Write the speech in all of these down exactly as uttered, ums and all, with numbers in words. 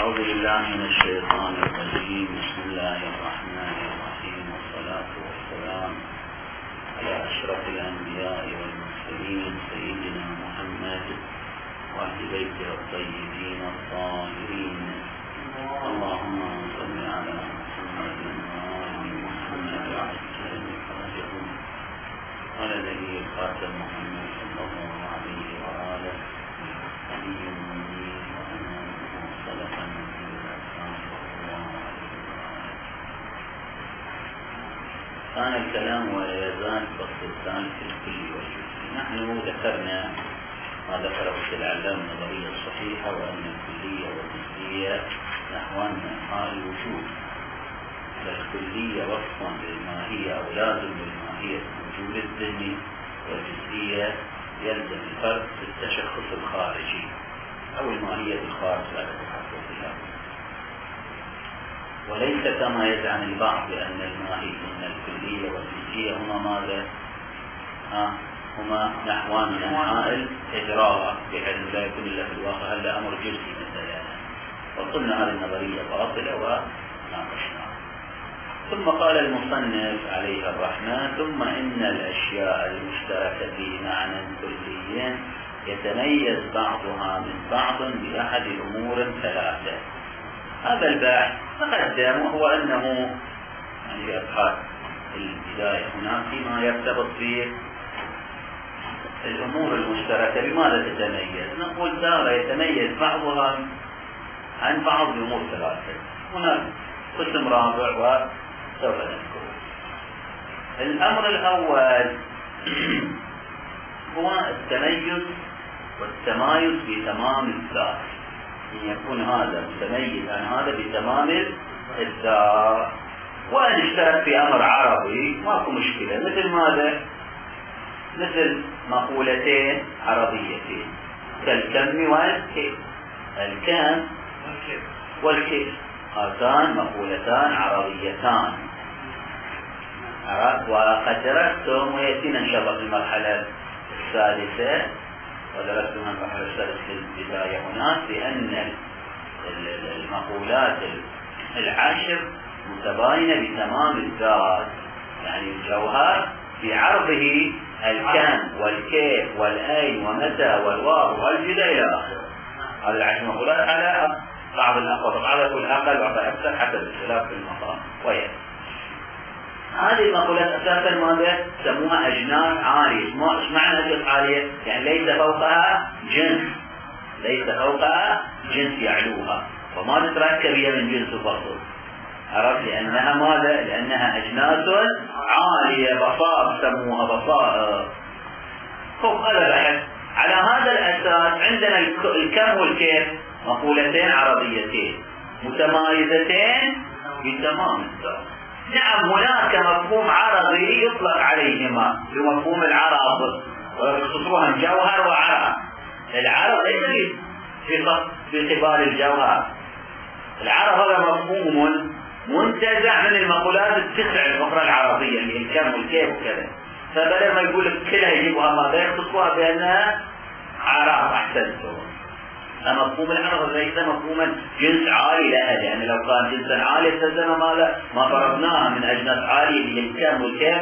أعوذ بالله من الشيطان الرجيم. بسم الله الرحمن الرحيم، والصلاة والسلام على أشرف الأنبياء والمرسلين سيدنا محمد وأهل بيته الطيبين الطاهرين. اللهم صل على محمد وآل محمد وعجل فرجهم على نبي الخاتم محمد صلى الله عليه وآله علي المؤمنين وأمانه صدقا من الأسلام صلى الله عليه وآله. كان الكلام ولا يزال فصل الثالث الكلي والجزئي. نحن ذكرنا ما ذكره العلامة النظرية الصحيحة، وأن الكلية والجزئية نحوان من حال الوجود. فالكلية وصفا بالماهية أو لازم بالماهية الوجود الذهني، والجزئية يلزم الفرد في التشخص الخارجي أو الماهية الخارج لا تتحقق فيها. وليس كما يزعم البعض بأن الماهية من الكلية والجزئية هما ماذا؟ ها هما نحوان من أنحاء الإجراء، بحيث لا يكون إلا في الواقع هذا أمر جزئي مثلا. وقلنا هذه النظرية باطلة وناقشناها. ثم قال المصنف عليه الرحمة: ثم إن الأشياء المشتركة في معنى كلي يتميز بعضها من بعض بأحد أمور ثلاثة. هذا الباحث تقدم، وهو أنه يعني في أبحاث البداية هناك فيما يرتبط به الأمور المشتركة بماذا تتميز؟ نقول تارة يتميز بعضها عن بعض بأمور ثلاثة. هناك قسم رابع وسوف نذكره. الأمر الأول هو التميز والتمايز بتمام الذات، أن يكون هذا متميز عن هذا بتمام الذات. وأن اشترك في أمر عربي ماكو مشكلة، مثل ماذا؟ مثل مقولتين عربيتين كالكم والكيف. الكم والكيف هاتان مقولتان عربيتان، وقد درستم ويأتينا إن شاء الله في المرحلة السادسة، ودرستم المرحلة السادسة في البداية هناك، بأن المقولات العشر متباينة بتمام الذات، يعني الجوهر في عرضه الكم والكيف والأين ومتى والواو والجدة إلى آخره. هذه العشر مقولات على بعض الأقوال، بعض يقول أقل وبعض أكثر حسب الاختلاف في المقام. ويا هذه المقولات أساسا ماذا؟ سموها أجناس عالية. ايش معنى أجناس عالية؟ يعني ليس فوقها جنس، ليس فوقها جنس يعلوها، وما تتركب هي من جنس فصل. عرفت؟ لأنها ماذا؟ لأنها أجناس عالية، بصائر سموها بصائر. خب هذا بحث. على هذا الأساس عندنا الكم والكيف مقولتين عربيتين متمايزتين بتمام الذات. نعم هناك مفهوم عربي يطلق عليهما بمفهوم العرب، ويخصصوها جوهر وعرب. العرب ليس في قبال الجوهر، العرب هذا مفهوم منتزع من المقولات التسع الأخرى العربية اللي الكم والكيف وكذا. فبدل ما يقول لك كلها يجيبها ماذا يخصصوها بأنها عرب. أحسنتم. مفهوم العرب ليس مفهوما جنس عالي لها، لأن لو كان جنسا عالي استلزم ماذا؟ ما فرضناها من أجناس عالية اللي الكم والكيف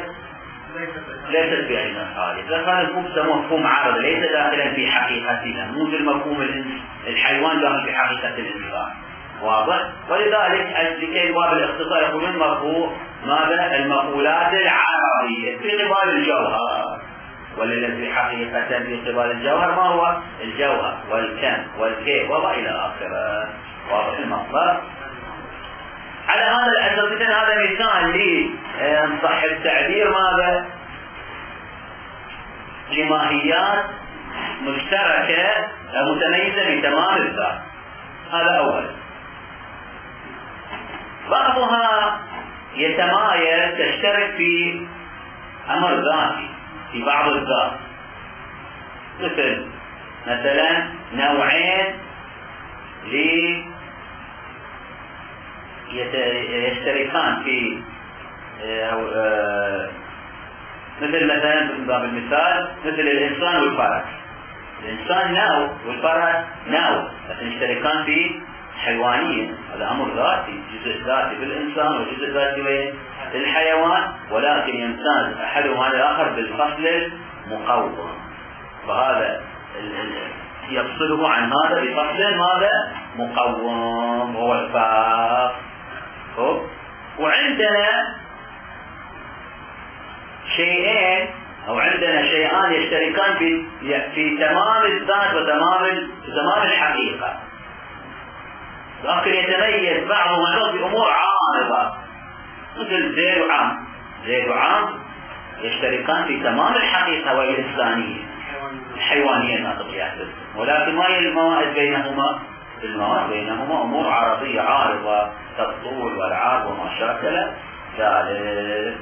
ليست بأجناس عالية. فكان المفهوم مفهوم عرب ليس داخلا في حقيقتنا، مو في المفهوم الحيوان داخل في حقيقة الإنسان. واضح؟ ولذلك لكي باب الاختصار يقولون مفهوم ماذا؟ المقولات العربية في قبال الجوهر، والذي حقيقة في قبال الجوهر ما هو؟ الجوهر والكم والكيف وإلى آخره. واضح المطلب؟ على هذا الأساس إذن هذا مثال لي إن صح التعبير ماذا؟ لماهيات مشتركة متميزة بتمام الذات. هذا أول. بعضها يتمايز تشترك في أمر ذاتي في بعض الذات، مثل مثلا نوعين يشتركان في مثل مثلا من باب المثال مثل الإنسان والفرس. الإنسان نوع والفرس نوع، لكن يشتركان في حيوانية، هذا أمر ذاتي، جزء ذاتي بالإنسان وجزء ذاتي وين؟ بالحيوان، ولكن يمتاز أحدهما عن الآخر بالفصل المقوم. فهذا يفصله عن هذا بفصل ماذا؟ مقوم، هو الفاق. وعندنا شيئين أو عندنا شيئان يشتركان في في تمام الذات وتمام تمام الحقيقة، لكن يتميز بعضهما بأمور عارضة، مثل زيد وعام. زيد وعام يشتركان في تمام الحقيقة وهي الإنسانية الحيوانية الناطقية، ولكن ما هي الموائد بينهما؟ الموائد بينهما أمور عرضية عارضة كالطول والعرض وما شاكل ذلك.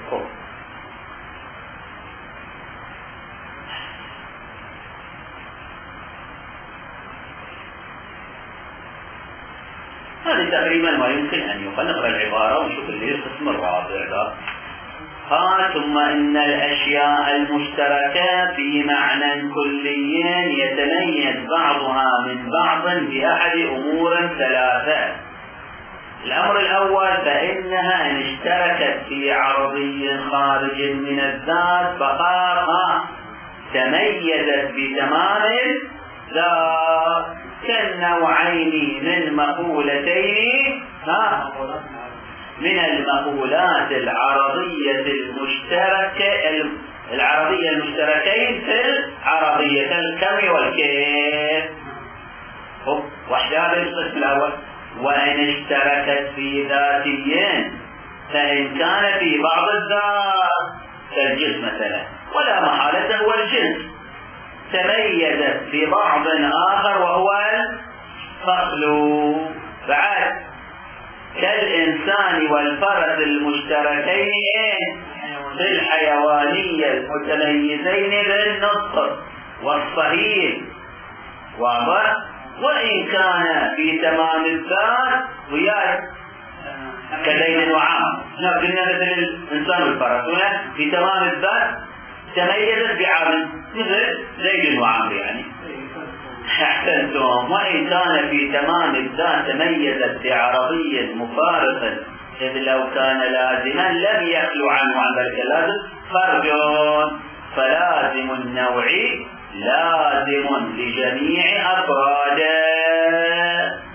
هذه تقريبا ما يمكن أن يقال. نقرأ العبارة ونشوف اللي القسم الرابع ده. ها ثم إن الأشياء المشتركة في معنى كلي يتميز بعضها من بعض بأحد أمور ثلاثة. الأمر الأول فإنها إن اشتركت في عرضي خارج من الذات فقط تميزت بتمام الذات، كالنوعين من مقولتين من المقولات العرضية المشتركة العرضية المشتركين في العرضية الكم والكيف. واحدة القسم الأول. وإن اشتركت في ذاتيين فإن كان في بعض الذات كالجنس مثلا ولا محالة هو الجنس تميزت ببعض آخر وهو الفصل. بعد كالإنسان والفرس المشتركين في الحيوانية المتميزين بالنطق والصحيح واضح. وإن كان في تمام الذات وياك كدين وعام، قلنا مثل الإنسان والفرس هنا في تمام الذات تميزت بعامل مثل زيد وعمر يعني. أحسنتم. وإن كان في تمام الذات تميزت بعرضي مفارق، إذ لو كان لازما لم يخلو عنه عن ذلك اللازم فرج، فلازم النوع لازم لجميع أفراده.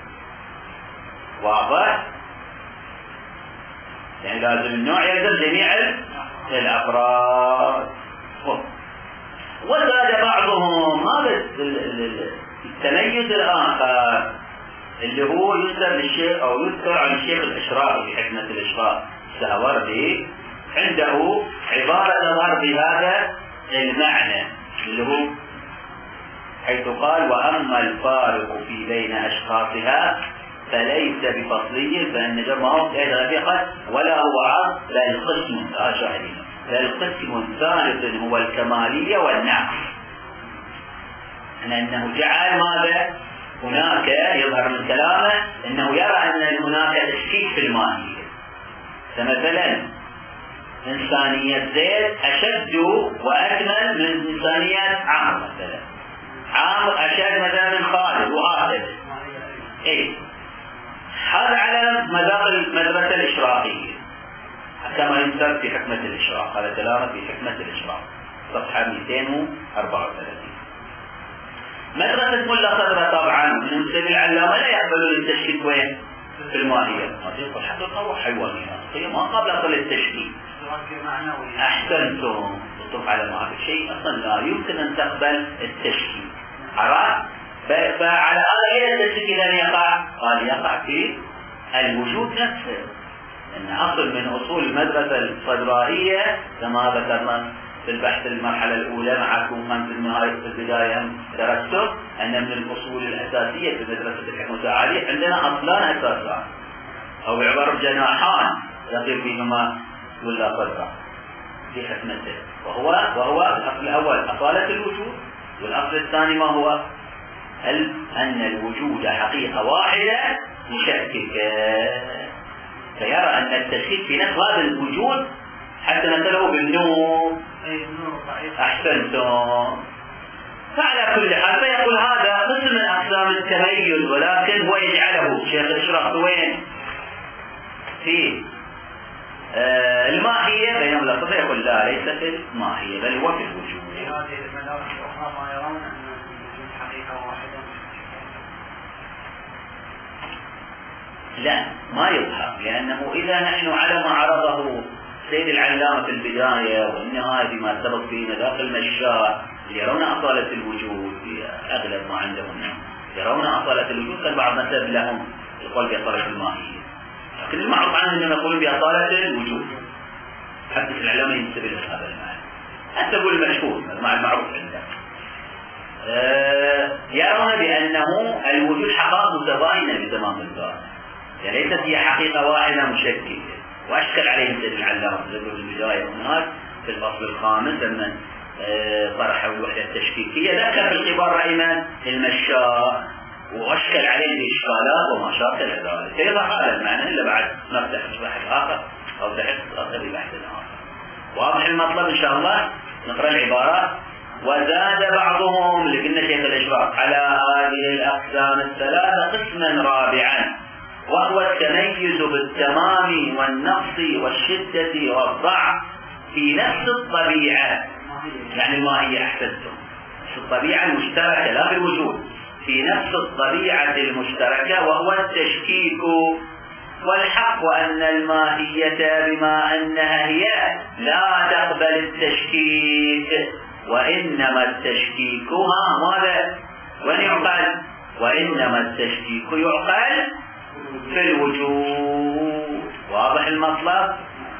واضح؟ يعني لازم النوع يلزم جميع الأفراد. وزاد بعضهم هذا التميز الآخر اللي هو يذكر للشيخ أو يذكر عن الشيخ الإشراقي في حكمة الإشراق السهروردي، عنده عبارة تظهر بهذا المعنى اللي هو حيث قال وأما الفارق في بين أشخاصها فليس بفصلي، فإن جمعه غفقت ولا هو عرض بل قسم شاهدين بل قسم ثالث هو الكمالية والنقص. أنه جعل ماذا هناك يظهر من كلامه أنه يرى أن هناك تشكيك في الماهية. فمثلا إنسانية زيد أشد وأكمل من إنسانية عامر، مثلا عامر أشد مثلا من خالد وآخر. إيه هذا على مذاق المدرسة الإشراقية كما يذكر في حكمة الإشراق. هذا كلامه في حكمة الإشراق صفحة مئتين وأربعة وثلاثين. مدرسة ملا صدرة طبعا من مسلم العلامة لا يقبلون التشكيك وين؟ في الماهية. ما يقول حقيقة روح حيوانية هي ما قبل أصل التشكيك. أحسنتم تطلق على ما هذا الشيء أصلا لا يمكن أن تقبل التشكيك. عرفت؟ فعلى هذا أين التشكيك لن يقع؟ قال يقع في الوجود نفسه. أن أصل من أصول المدرسة الصدرائية كما ذكرنا في البحث المرحلة الأولى معكم من في النهاية في البداية درستم أن من الأصول الأساسية في مدرسة الحكمة والتعالي عندنا أصلان أساسان أو بعبارة جناحان يقف فيهما ولا صدرة في حكمته، وهو وهو الأصل الأول أصالة الوجود، والأصل الثاني ما هو؟ هل أن الوجود حقيقة واحدة مشككة، فيرى أن التشكيك في نفس هذا الوجود حتى نسأله بالنور. أحسنتم. فعلى كل حال فيقول هذا قسم من أقسام التميز، ولكن هو يجعله شيخ الإشراق وين؟ في آه الماهية بينما اللفظ يقول لا ليس في الماهية بل هو في الوجود. هذه المدارس الأخرى ما يرون أن الوجود حقيقة واحدة؟ لا ما يظهر، لأنه إذا نحن على ما عرضه سيد العلامة في البداية والنهاية بما سبق في مذاق المشاء يرون أصالة الوجود في أغلب ما عندهم، يرون أصالة الوجود كان بعض مثل لهم يقول بأصالة الماهية، لكن المعروف عنهم أنهم يقولون بأصالة الوجود، حتى العلامة ينتبه لهذا المعنى حتى يقول المشهور مع المعروف عنده. أه يرون بأنه الوجود حقائق متباينة بتمام الذات، يعني ليست هي حقيقة واحدة مشكلة، وأشكل عليهم سيد العلامة في البداية هناك في الفصل الخامس لما طرحوا الوحدة التشكيكية ذكر في العبارة أيمن المشاء وأشكل عليه الإشكالات وما شاكل ذلك، يضع هذا المعنى إلا بعد نفتح بحث آخر أو بحث آخر ببحث آخر. واضح المطلب إن شاء الله. نقرأ العبارات. وزاد بعضهم لقلنا شيخ الإشراق على هذه الأقسام الثلاثة قسما رابعا، وهو التميز بالتمام والنقص والشدة والضعف في نفس الطبيعة، يعني ما هي أحسنتم في الطبيعة المشتركة لا في الوجود، في نفس الطبيعة المشتركة وهو التشكيك. والحق أن الماهية بما أنها هي لا تقبل التشكيك، وإنما التشكيك ها ماذا؟ وين يعقل؟ وإنما التشكيك يعقل في الوجود. واضح المطلب؟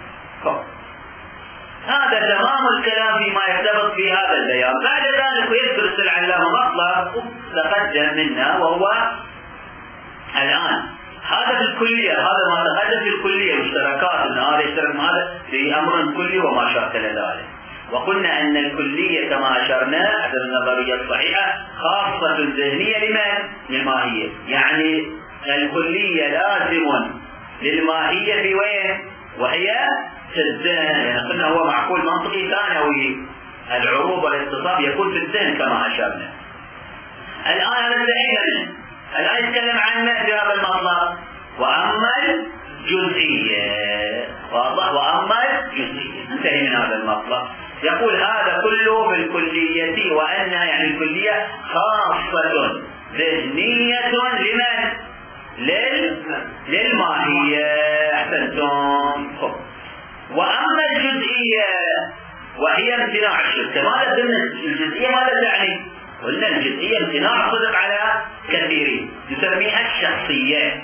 هذا تمام الكلام فيما يرتبط في هذا البيان. بعد ذلك يذكر العلامة مطلب تقدم منا، وهو الآن هذا في الكلية، هذا ما تقدم في الكلية مشتركات، ان هذا يشترك مع هذا في امر كلي وما شاكل ذلك. وقلنا ان الكلية كما اشرنا حسب النظرية الصحيحة خاصة ذهنية لمن؟ للماهية، يعني الكلية لازم للماهية في وين؟ وهي في الذهن، يعني قلنا هو معقول منطقي ثانوي، العروض والاتصاب يكون في الذهن كما اشرنا. الان هذا الذهن الآن يتكلم عن في هذا المطلب، وأما الجزئية واضح، وأما الجزئية انتهي من هذا المطلب. يقول هذا كله بالكلية، وأنها يعني الكلية خاصة ذهنية لمن؟ لل... للماهية. أحسنتم. وأما الجزئية وهي امتناع الشرك. ماذا ضمن الجزئية ماذا تعني؟ قلنا الجزئية امتناع صدق على كثيرين، نسميها الشخصية.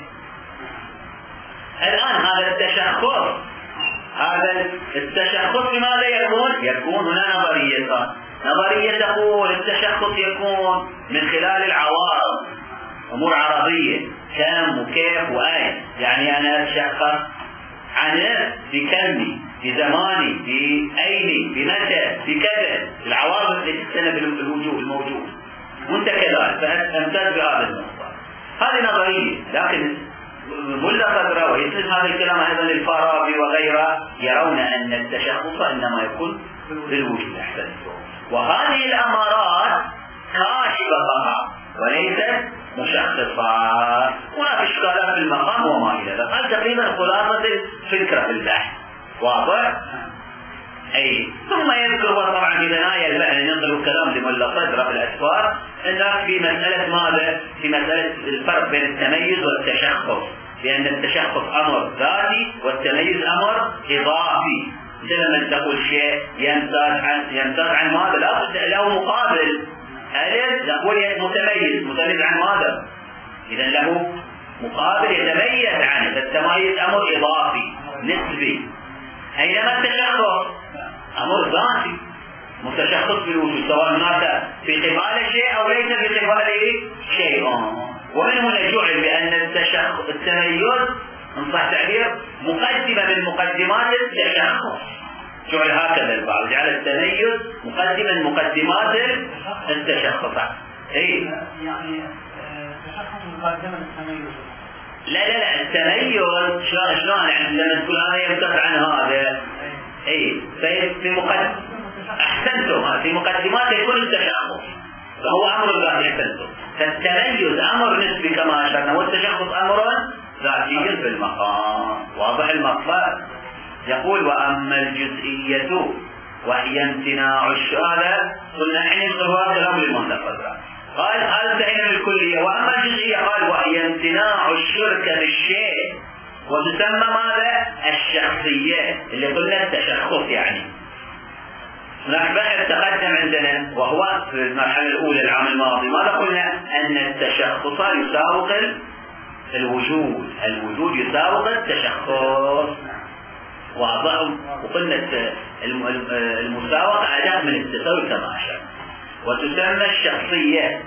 الآن هذا التشخص، هذا التشخص بماذا يكون؟ يكون هنا نظريتان. نظرية تقول التشخص يكون من خلال العوارض، أمور عرضية كم وكيف وأين، يعني أنا أتشخص عن بكمي بزماني بأيني بمتى بكذا، العوارض اللي تستند بالوجود الموجود، وانت كذلك فأمتاز بهذا النقطة. هذه نظرية، لكن ملا فترة ويسند هذا الكلام أيضا للفارابي وغيره يرون أن التشخص إنما يكون بالوجود. أحسنتم. وهذه الأمارات كاشفة فقط وليست مشخصات. هناك إشكالات في المقام وما إلى ذلك. هذا تقريبا خلاصة الفكرة في البحث. واضح؟ أي ثم يذكر طبعا في بنايا البحث ينقل الكلام لملا صدر في الأسفار أنه في مسألة ماذا؟ في مسألة الفرق بين التميز والتشخص، لأن التشخص أمر ذاتي والتميز أمر إضافي. لما تقول شيء يمتاز عن يمتاز عن ماذا؟ لا بد له مقابل. ألف نقول متميز، متميز عن ماذا؟ إذا له مقابل يتميز عنه، فالتميز أمر إضافي نسبي. أينما التشخص أمر ذاتي متشخص بالوجود، سواء هناك في قبال شيء أو ليس في قباله شيء. ومن هنا جعل بأن التشخص التميز إن صح التعبير مقدمة من مقدمات التشخص، جعل هكذا البعض، جعل التميز مقدمة من مقدمات التشخص. اي يعني التشخص مقدمة للتميز. لا لا لا التميز شلون شلون يعني لما تقول انا يمتاز عن هذا. اي في في مقدمة. احسنتم. في مقدمات يكون التشخص، فهو أمر ذاتي تنزل. فالتميز أمر نسبي كما أشرنا، والتشخص أمر ذاتي في المقام. واضح المطلب؟ يقول وأما الجزئية وهي امتناع الشهادة، قلنا حين الغراب كلام للمنتقد. قال هذا انتهينا من الكلية. وأما الجزئية قال وهي امتناع الشركة بالشيء، وتسمى ماذا؟ الشخصية، اللي قلنا التشخص. يعني هناك بحث تقدم عندنا وهو في المرحلة الأولى العام الماضي، ماذا قلنا؟ أن التشخص يساوق الوجود، الوجود يساوق التشخص. واضح؟ وقلنا المساوقة أداة من التساوي كما أشرنا. وتسمى الشخصية.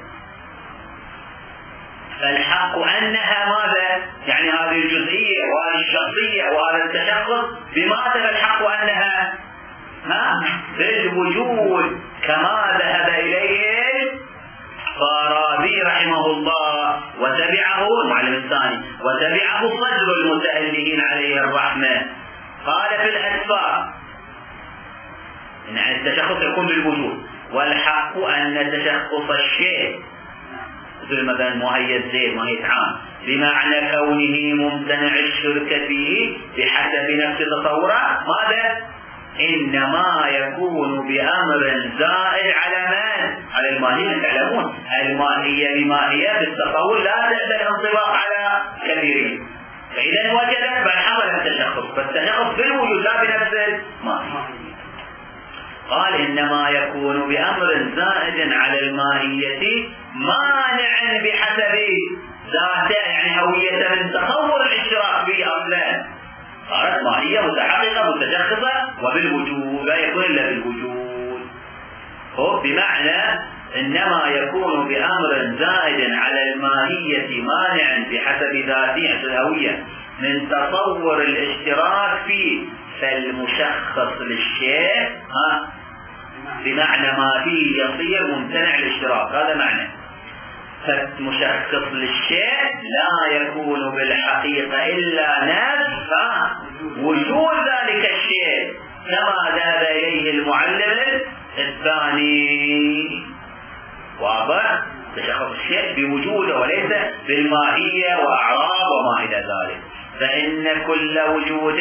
فالحق أنها ماذا؟ يعني هذه الجزئية وهذه الشخصية وهذا التشخص بماذا الحق أنها؟ ما؟ بالوجود كما ذهب إليه الفارابي رحمه الله، وتبعه المعلم الثاني، وتبعه صدر المتألهين عليه الرحمة. قال في الأسفار إن التشخص يكون بالوجود، والحق أن تشخص الشيء مثل مثلا مهيئ زيد مهيئ عام بمعنى كونه ممتنع الشرك فيه بحسب نفس تصوره، ماذا؟ إنما يكون بأمر زائد على من؟ على الماهية. تعلمون الماهية بماهية بالتصور لا تقبل الانطباق على كثيرين، فإذا وجدت بل حصل التشخص، فالتشخص بالوجود لا بنفس الماهية. قال إنما يكون بأمر زائد على الماهية مانعا بحسب ذاته، يعني هوية من تصور الاشتراك به أصلا. صارت ماهية متحققة متشخصة وبالوجود، لا يكون إلا بالوجود. هو بمعنى إنما يكون بأمر زائد على الماهية مانعا بحسب ذاته الهوية من تصور الاشتراك فيه، فالمشخص للشيء ها بمعنى ما فيه يصير ممتنع الاشتراك، هذا معنى. فالمشخص للشيء لا يكون بالحقيقة إلا نفس وجود ذلك الشيء كما ذهب إليه المعلم الثاني. واضح؟ تشخص الشيء بوجوده وليس بالماهية وأعراض وما إلى ذلك. فإن كل وجود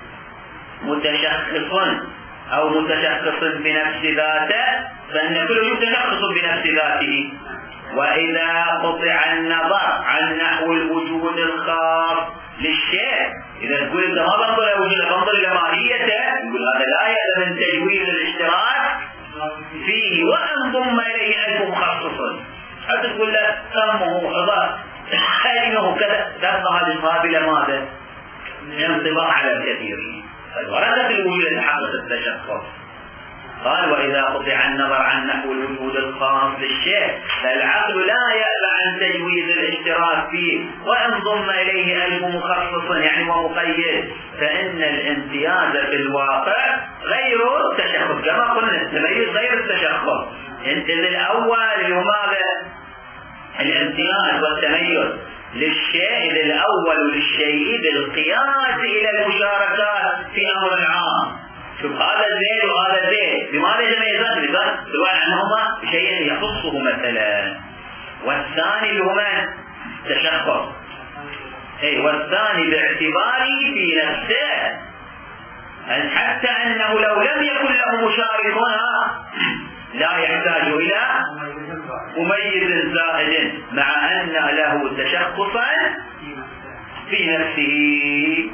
متشخص أو متشخص بنفس ذاته، فإن كل وجود متشخص بنفس ذاته. وإذا قطع النظر عن نحو الوجود الخاص للشيء، إذا تقول أنت ما تنظر إلى وجوده تنظر إلى ماهيته، يقول هذا لا يأذن من تجويز الاشتراك فيه وأن ضم إليه ألف مخصص. حتى تقول له سمه عضاء عينه كذا، تبقى هذه القابلة ماذا؟ انطباع على الكثيرين. فالوردة في الوجود يتحقق التشخص. قال وإذا قطع النظر عن نحو الوجود الخاص للشيء، فالعقل لا يأبى عن تجويز الاشتراك فيه وإن ضم إليه ألف مخصص يعني ومقيد، فإن الامتياز في الواقع غير التشخص. كما قلنا التميز غير التشخص. انت الأول لماذا؟ الامتياز والتميز للشيء الأول للشيء بالقياس إلى المشاركات في أمر عام. شوف هذا زين وهذا زين، بماذا يتميزان؟ لذلك سواء عنهما بشيء يخصه مثلا. والثاني اللي هو تشخص، اي والثاني باعتباره في نفسه، حتى انه لو لم يكن له مشارك هنا لا يحتاج الى مميز زائد، مع ان له تشخصا في نفسه.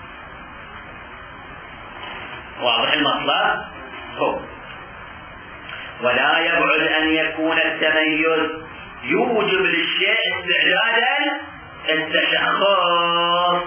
واضح المطلب؟ هو ولا يبعد أن يكون التميز يوجب للشيء استعدادا التشخص.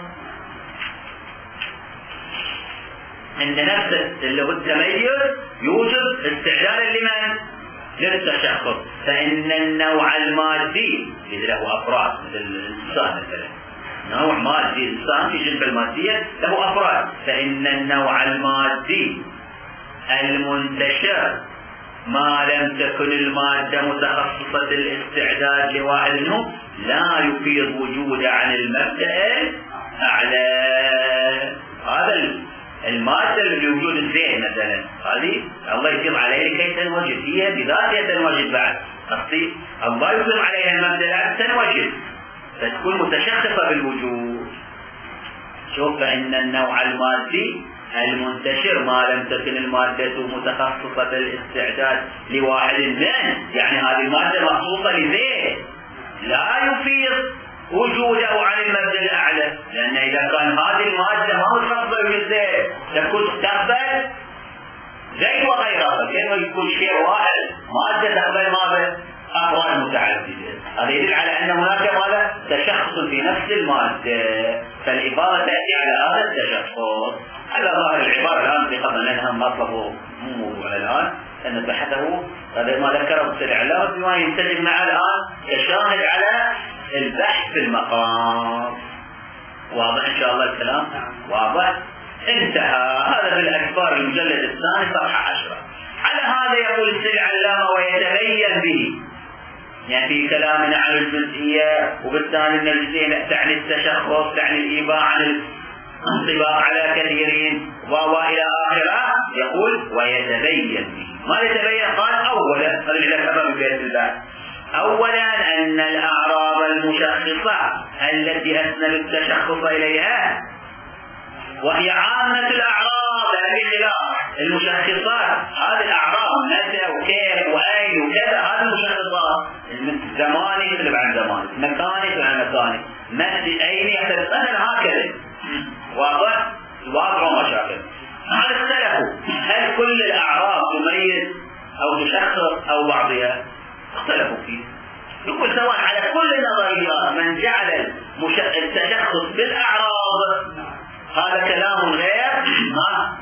أن نفس اللي هو التميز يوجب استعدادا لمن؟ للتشخص. فإن النوع المادي إذا له أفراد مثل الإنسان مثلا، نوع مادي إنسان في جنب المادية له أفراد، فإن النوع المادي المنتشر ما لم تكن المادة متخصصة الاستعداد لواحد منهم لا يفيد وجود عن المبدأ الأعلى. هذا المادة اللي وجود الزين مثلا، هذه الله يفيض عليه كي تنوجد، هي بذاتها تنوجد بعد، قصدي الله يطلق عليها المبدأ لا تنوجد فتكون متشخصة بالوجود. شوف فإن النوع المادي المنتشر ما لم تكن المادة متخصصة بالاستعداد لواحد منه، يعني هذه المادة مخصوصة لذيه لا يفيد وجوده عن المبدأ الأعلى، لأن إذا كان هذه المادة ما متخصصة بالذيه تكون تقبل زي وغيرها، فكأنه يكون شيء واحد مادة تقبل ماذا؟ أفراد متعددة. هذا يدل على أن هناك ماذا؟ تشخص في نفس المادة، فالعبارة تأتي على هذا التشخص. على ظاهر العبارة الآن في قبل أنها مطلبه مو موضوع الآن أن نبحثه، هذا ما ذكره في الإعلام بما ينسجم مع الآن كشاهد على البحث في المقام. واضح إن شاء الله الكلام؟ واضح؟ انتهى هذا في الأكبار المجلد الثاني صفحة عشرة. على هذا يقول السيد العلامة ويتبين به، يعني في كلامنا عن الجزئية وبالتالي أن الجزئية تعني التشخص، تعني الإيباع عن الانطباع على كثيرين وإلى آخره. يقول ويتبين به، ما يتبين؟ قال أولا، هذا اللي ذكره في بيت البحث، أولا أن الأعراض المشخصة التي أسند التشخص إليها وهي عامة الأعراض بخلاف المشخصات. هذه الأعراض متى وكيف وأين وكذا، هذه المشخصات زماني يختلف عن زماني، مكاني يختلف عن مكاني، متى أين يختلف هكذا. واضح؟ واضح ومشاكل. هذا اختلفوا، هل كل الأعراض تميز أو تشخص أو بعضها؟ اختلفوا فيه. يقول سواء على كل النظريات من جعل التشخص بالأعراض هذا كلام غير ما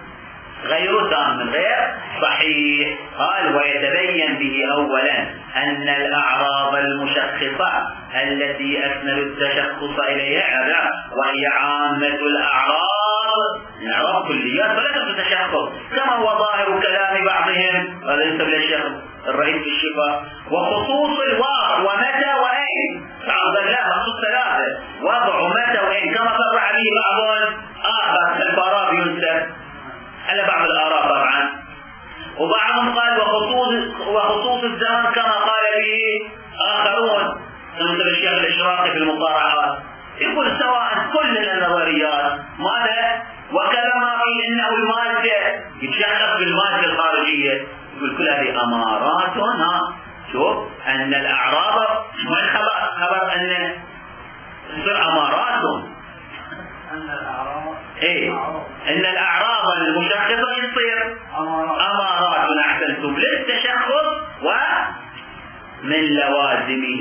غير تام غير صحيح. قال ويتبين به أولا أن الأعراض المشخصة التي أسند التشخص إليها وهي عامة الأعراض، الأعراض كليات فلا تتشخص كما هو ظاهر كلام بعضهم، هذا ينسب للشيخ الرئيس في الشفاء. وخصوص الوضع ومتى وأين، عبد الله خصوص ثلاثة، وضع ومتى وأين، كما صرح به بعض آخر الفارابي ينسب على بعض الآراء طبعا، وبعضهم قال وخصوص وخصوص الزمن كما قال به آخرون مثل الشيخ الإشراقي في المصارعات. يقول سواء كل النظريات ماذا وكلام في انه المادة يتشخص بالمادة الخارجية، يقول كل هذه امارات. ها شوف ان الاعراض ما الخبر خبر ان تصير امارات، ان الاعراض ايه ان الاعراض المشخصة يصير امارات احسنتم للتشخص ومن لوازمه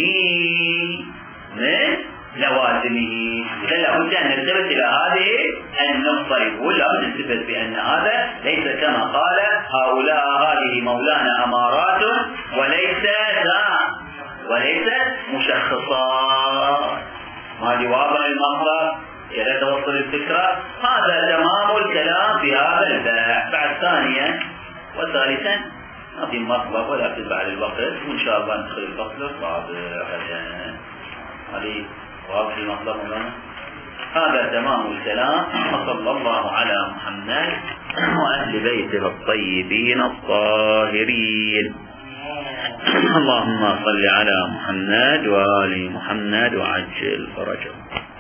من لوازمه. إذا بد أن نلتفت إلى هذه النقطة، يقول لا نلتفت بأن هذا ليس كما قال هؤلاء هذه مولانا أمارات وليس ذا وليس مشخصات. هذه واضح المطلب إذا توصل الفكرة. هذا تمام الكلام في هذا البحث. بعد ثانيا وثالثا ما في مطلب ولا في بعد الوقت، وإن شاء الله ندخل الفصل الرابع غدا. هذه واضح المطلب لنا. هذا تمام الكلام. وصلى الله على محمد وأهل بيته الطيبين الطاهرين. اللهم صل على محمد وآل محمد وعجل فرجهم.